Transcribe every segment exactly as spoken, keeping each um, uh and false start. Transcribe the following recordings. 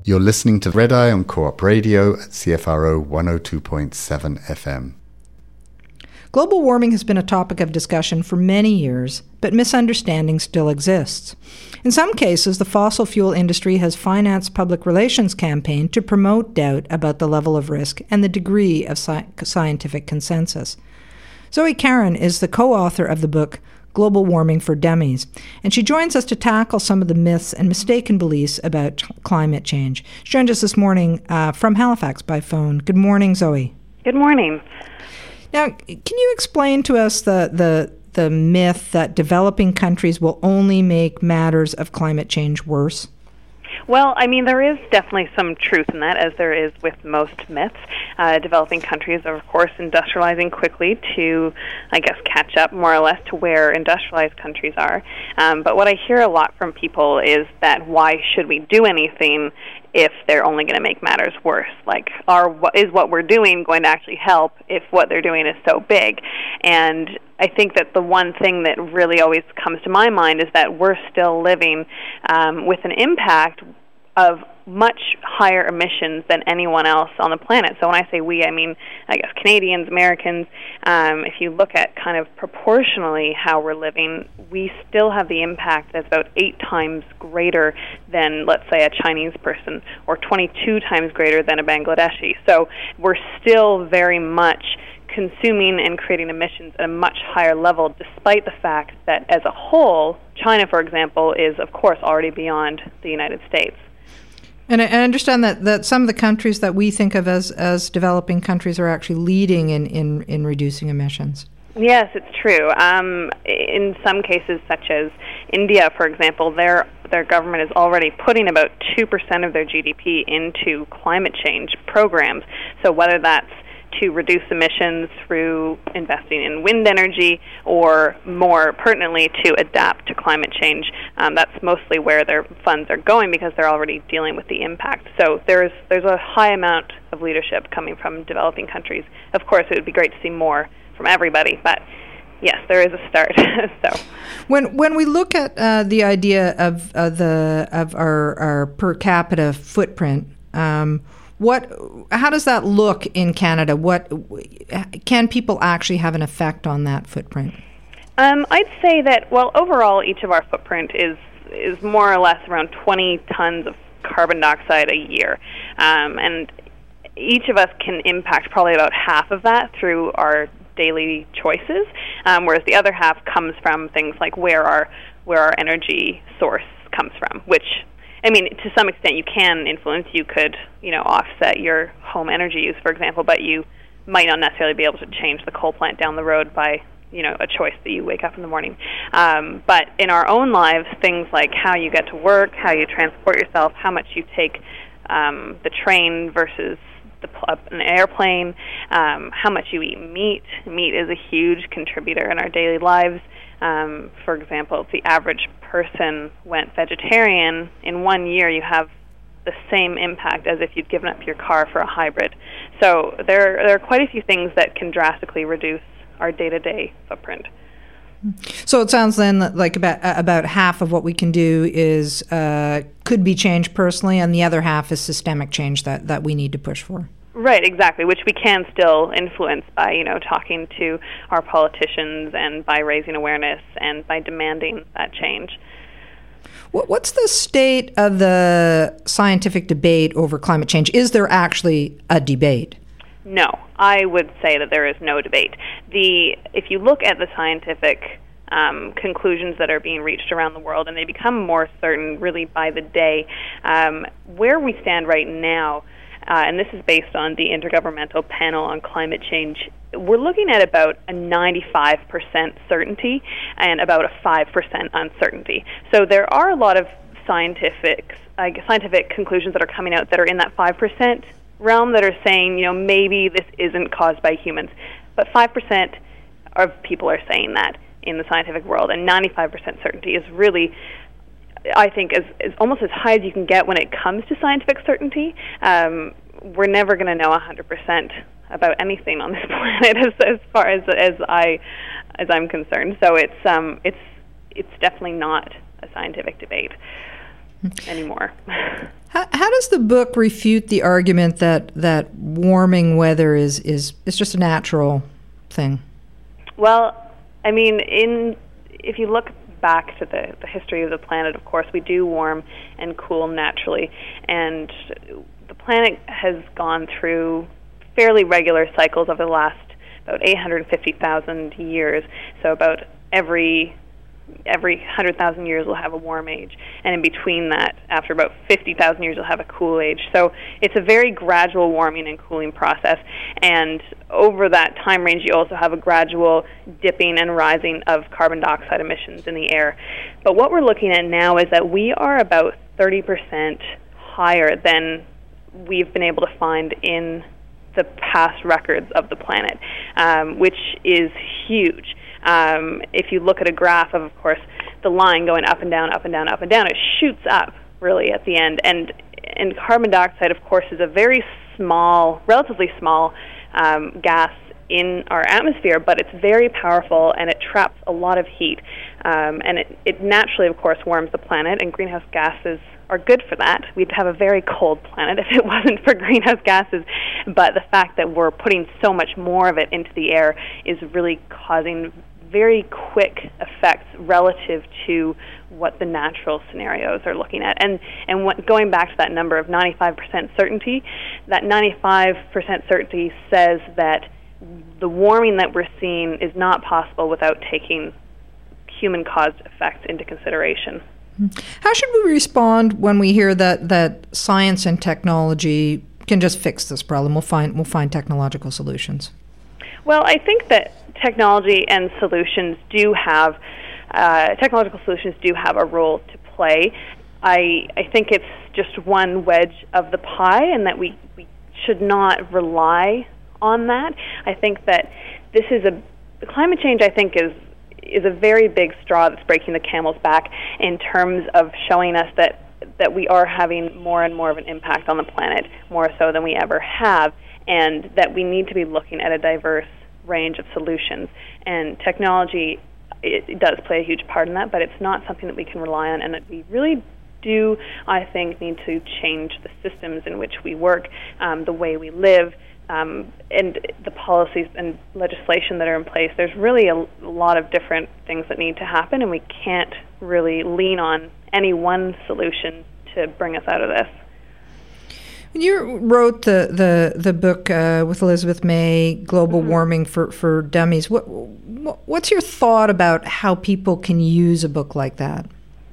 You're listening to Red Eye on Co-op Radio at C F R O one oh two point seven F M. Global warming has been a topic of discussion for many years, but misunderstanding still exists. In some cases, the fossil fuel industry has financed public relations campaigns to promote doubt about the level of risk and the degree of sci- scientific consensus. Zoe Karen is the co-author of the book Global Warming for Dummies, and she joins us to tackle some of the myths and mistaken beliefs about t- climate change. She joined us this morning uh, from Halifax by phone. Good morning, Zoe. Good morning. Now, can you explain to us the, the, the myth that developing countries will only make matters of climate change worse? Well, I mean, there is definitely some truth in that, as there is with most myths. Uh, developing countries are, of course, industrializing quickly to, I guess, catch up more or less to where industrialized countries are. Um, but what I hear a lot from people is that why should we do anything if they're only going to make matters worse? Like, are, is what we're doing going to actually help if what they're doing is so big? And I think that the one thing that really always comes to my mind is that we're still living um, with an impact of much higher emissions than anyone else on the planet. So when I say we, I mean, I guess, Canadians, Americans. Um, if you look at kind of proportionally how we're living, we still have the impact that's about eight times greater than, let's say, a Chinese person, or twenty-two times greater than a Bangladeshi. So we're still very much consuming and creating emissions at a much higher level, despite the fact that as a whole, China, for example, is, of course, already beyond the United States. And I understand that, that some of the countries that we think of as, as developing countries are actually leading in, in, in reducing emissions. Yes, it's true. Um, in some cases, such as India, for example, their their government is already putting about two percent of their G D P into climate change programs. So whether that's to reduce emissions through investing in wind energy, or more pertinently to adapt to climate change. Um, that's mostly where their funds are going because they're already dealing with the impact. So there's there's a high amount of leadership coming from developing countries. Of course, it would be great to see more from everybody, but yes, there is a start. So, when when we look at uh, the idea of uh, the of our, our per capita footprint, um, What? How does that look in Canada? What can people actually have an effect on that footprint? Um, I'd say that, well, overall, each of our footprint is is more or less around twenty tons of carbon dioxide a year, um, and each of us can impact probably about half of that through our daily choices, um, whereas the other half comes from things like where our where our energy source comes from, which, I mean, to some extent you can influence. You could, you know, offset your home energy use, for example, but you might not necessarily be able to change the coal plant down the road by, you know, a choice that you wake up in the morning. Um, but in our own lives, things like how you get to work, how you transport yourself, how much you take um, the train versus the pl- an airplane, um, how much you eat meat. Meat is a huge contributor in our daily lives. Um, for example, if the average person went vegetarian, in one year you have the same impact as if you'd given up your car for a hybrid. So there, there are quite a few things that can drastically reduce our day-to-day footprint. So it sounds then like about about half of what we can do is uh, could be changed personally, and the other half is systemic change that, that we need to push for. Right, exactly, which we can still influence by, you know, talking to our politicians and by raising awareness and by demanding that change. What's the state of the scientific debate over climate change? Is there actually a debate? No, I would say that there is no debate. The if you look at the scientific um, conclusions that are being reached around the world, and they become more certain really by the day, um, where we stand right now, uh, and this is based on the Intergovernmental Panel on Climate Change, we're looking at about a ninety-five percent certainty and about a five percent uncertainty. So there are a lot of scientific, uh, scientific conclusions that are coming out that are in that five percent realm that are saying, you know, maybe this isn't caused by humans. But five percent of people are saying that in the scientific world, and ninety-five percent certainty is really, I think, is, is almost as high as you can get when it comes to scientific certainty. Um, we're never going to know one hundred percent about anything on this planet as, as far as as I as I'm concerned. So it's um it's it's definitely not a scientific debate. anymore. How, how does the book refute the argument that, that warming weather is, is, is just a natural thing? Well, I mean, in if you look back to the, the history of the planet, of course, we do warm and cool naturally, and the planet has gone through fairly regular cycles over the last about eight hundred fifty thousand years. So about every every one hundred thousand years we'll have a warm age, and in between that, after about fifty thousand years, we'll have a cool age. So it's a very gradual warming and cooling process, and over that time range, you also have a gradual dipping and rising of carbon dioxide emissions in the air. But what we're looking at now is that we are about thirty percent higher than we've been able to find in the past records of the planet, um, which is huge. Um, if you look at a graph of, of course, the line going up and down, up and down, up and down, it shoots up really at the end. And and carbon dioxide, of course, is a very small, relatively small um, gas in our atmosphere, but it's very powerful and it traps a lot of heat. Um, and it, it naturally, of course, warms the planet, and greenhouse gases are good for that. We'd have a very cold planet if it wasn't for greenhouse gases, but the fact that we're putting so much more of it into the air is really causing very quick effects relative to what the natural scenarios are looking at. And and what, going back to that number of ninety-five percent certainty, that ninety-five percent certainty says that the warming that we're seeing is not possible without taking human-caused effects into consideration. How should we respond when we hear that, that science and technology can just fix this problem? We'll find we'll find technological solutions. Well, I think that technology and solutions do have uh, technological solutions do have a role to play. I I think it's just one wedge of the pie, and that we, we should not rely on that. I think that this is a climate change. I think is. is a very big straw that's breaking the camel's back in terms of showing us that that we are having more and more of an impact on the planet, more so than we ever have, and that we need to be looking at a diverse range of solutions. And technology, it, it does play a huge part in that, but it's not something that we can rely on, and that we really do, I think, need to change the systems in which we work, um, the way we live, Um, and the policies and legislation that are in place. There's really a, a lot of different things that need to happen, and we can't really lean on any one solution to bring us out of this. When you wrote the the, the book uh, with Elizabeth May, Global mm-hmm. Warming for, for Dummies, what, what what's your thought about how people can use a book like that?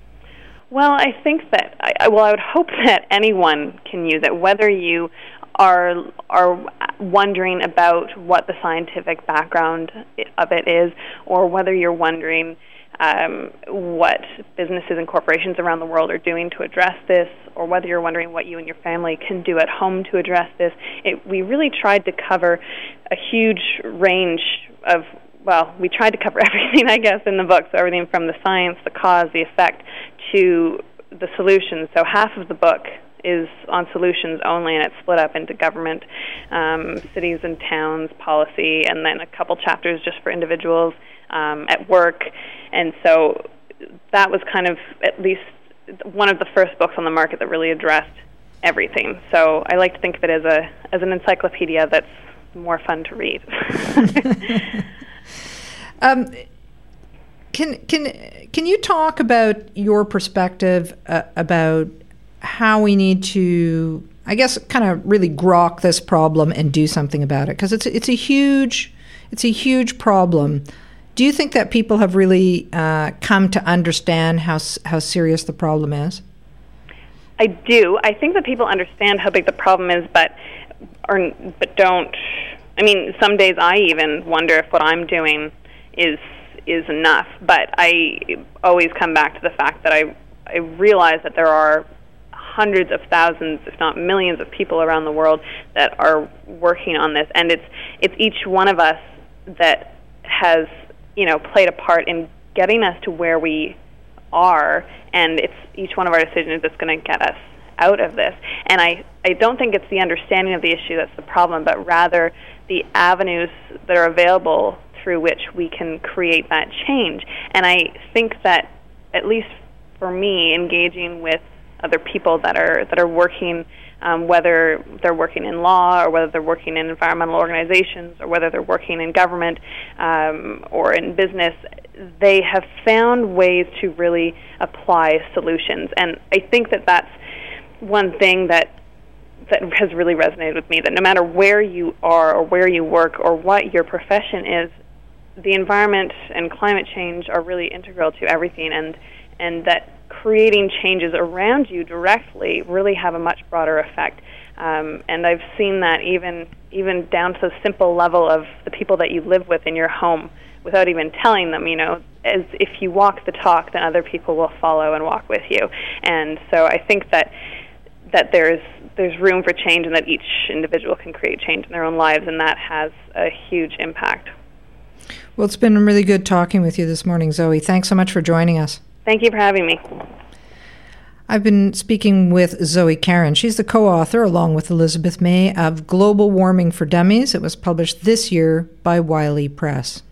Well, I think that, I, well, I would hope that anyone can use it, whether you are are wondering about what the scientific background of it is, or whether you're wondering um, what businesses and corporations around the world are doing to address this, or whether you're wondering what you and your family can do at home to address this. It, we really tried to cover a huge range of, well, we tried to cover everything, I guess, in the book, so everything from the science, the cause, the effect, to the solutions. So half of the book is on solutions only, and it's split up into government, um, cities and towns, policy, and then a couple chapters just for individuals um, at work. And so that was kind of at least one of the first books on the market that really addressed everything. So I like to think of it as a as an encyclopedia that's more fun to read. um, can can can you talk about your perspective uh, about how we need to, I guess, kind of really grok this problem and do something about it? Because it's it's a huge it's a huge problem. Do you think that people have really uh, come to understand how how serious the problem is? I do. I think that people understand how big the problem is, but or but don't. I mean, some days I even wonder if what I'm doing is is enough. But I always come back to the fact that I I realize that there are hundreds of thousands, if not millions, of people around the world that are working on this, and it's it's each one of us that has, you know, played a part in getting us to where we are, and it's each one of our decisions that's going to get us out of this. And I, I don't think it's the understanding of the issue that's the problem, but rather the avenues that are available through which we can create that change. And I think that, at least for me, engaging with other people that are that are working, um, whether they're working in law or whether they're working in environmental organizations or whether they're working in government um, or in business. They have found ways to really apply solutions, and I think that that's one thing that that has really resonated with me, that no matter where you are or where you work or what your profession is, the environment and climate change are really integral to everything, and and that creating changes around you directly really have a much broader effect. Um, and I've seen that even even down to the simple level of the people that you live with in your home, without even telling them, you know, as if you walk the talk, then other people will follow and walk with you. And so I think that that there's there's room for change, and that each individual can create change in their own lives, and that has a huge impact. Well, it's been really good talking with you this morning, Zoe. Thanks so much for joining us. Thank you for having me. I've been speaking with Zoe Caron. She's the co-author, along with Elizabeth May, of Global Warming for Dummies. It was published this year by Wiley Press.